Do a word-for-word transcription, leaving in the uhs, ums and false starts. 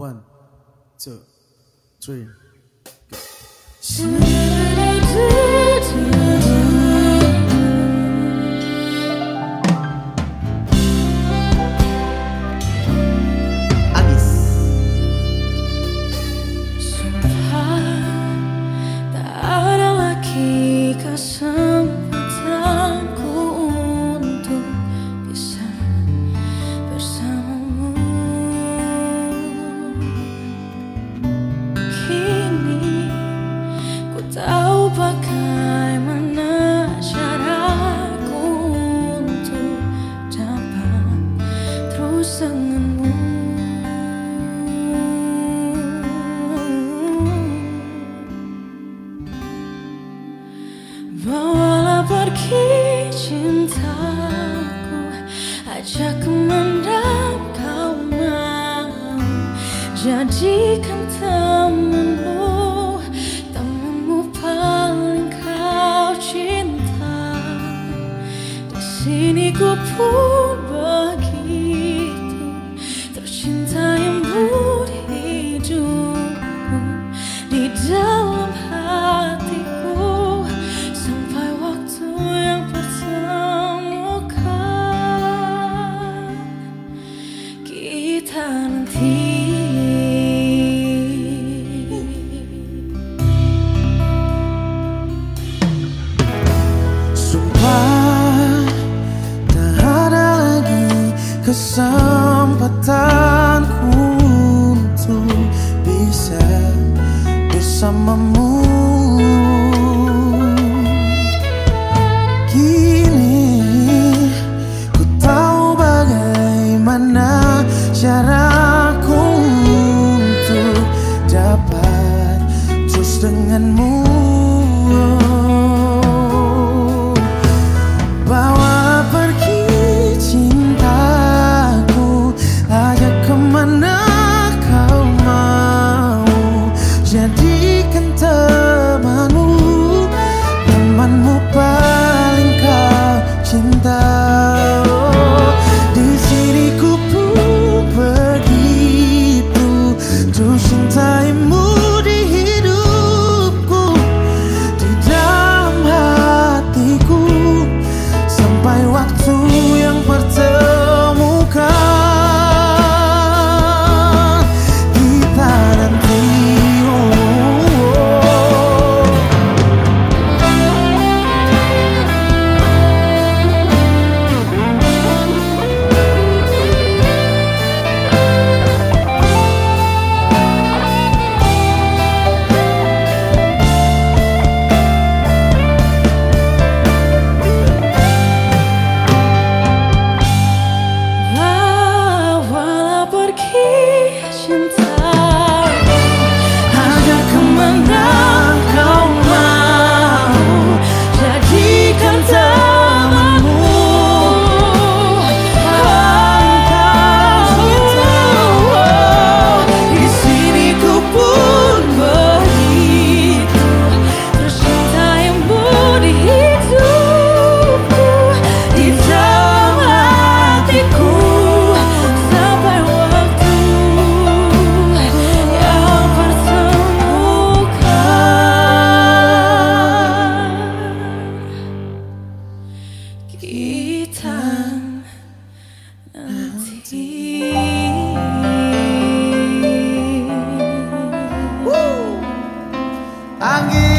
One, two, three, go. Agis. Sumpah tak ada lagi kesempatanku untuk bisa bersamamu. Kini ku tahu bagaimana caraku untuk dapat terus denganmu. Bawalah pergi cintaku, ajak kemana kau mau. Jadikan temanmu, temanmu paling kau cinta. Di sini ku pun begitu tercintaimu di hidupmu, di dalam hatiku. Sampai waktu yang pertemukan kita nanti. Sumpah tak ada lagi kesempatanku untuk bisa bersamamu. Caraku untuk dapat terus denganmu. Bawa pergi cintaku, ajak kemana kau mau. Jadikan temanmu, temanmu paling kau cinta. Cintaimu di hidupku, di dalam hatiku, sampai waktu yang pertemukan kita nanti. Kita nanti. Angin.